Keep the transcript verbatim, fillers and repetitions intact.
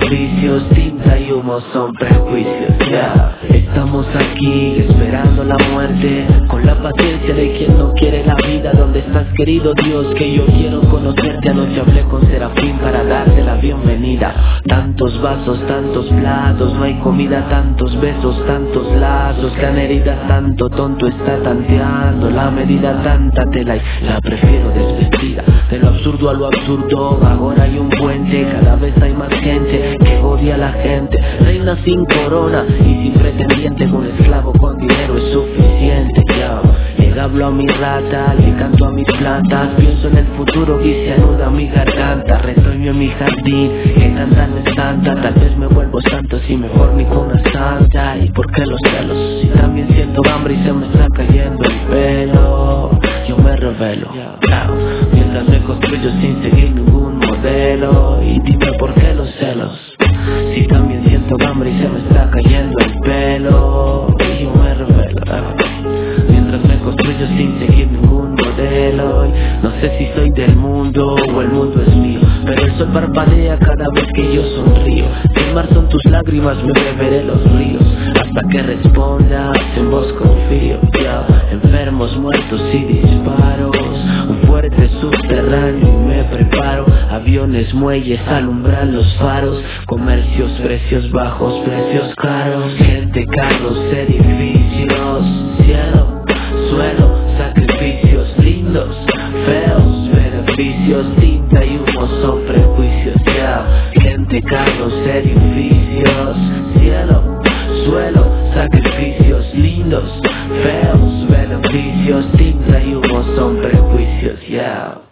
beneficios, tinta y humo son prejuicios, ya yeah. Estamos aquí esperando la muerte, con la paciencia de quien no quiere la vida. ¿Dónde estás, querido Dios? Que yo quiero conocerte. Anoche hablé con Serafín para darte la bienvenida. Tantos vasos, tantos platos, no hay comida, tantos besos, tantos lazos, gran herida, tanto tonto está tanteando la medida, tanta tela y la prefiero desvestida. De lo absurdo a lo absurdo, ahora hay un puente, cada vez hay más gente que odia a la gente. Reina sin corona y sin pretendiente, un esclavo con dinero es suficiente, ya. Le hablo a mi rata, le canto a mis plantas, pienso en el futuro y se anuda mi garganta. Retoño en mi jardín, que tanta no es tanta, tal vez me vuelvo santo si me fornico una santa. ¿Y por qué los celos? Si también siento hambre y se me está cayendo el pelo, yo me revelo, claro, mientras me construyo sin seguir ningún modelo. Y dime por qué los celos, si también siento hambre y se me está cayendo el pelo, y yo me revelo, claro, mientras me construyo sin seguir ningún modelo. Y no sé si soy del mundo o el mundo es mío, pero el sol parpadea cada vez que yo sonrío. Si el mar son tus lágrimas, me beberé los ríos hasta que respondas, en vos confío, ya. Enfermos, muertos y disparos, un fuerte subterráneo y me preparo. Aviones, muelles, alumbran los faros, comercios, precios bajos, precios caros, gente, carros, edificios, cielo, suelo, sacrificios, lindos, feos, beneficios, tinta y humo son prejuicios, ya. Gente, carros, edificios, cielo, suelo, sacrificios, lindos, feos, beneficios, tinta y humo son prejuicios, ya.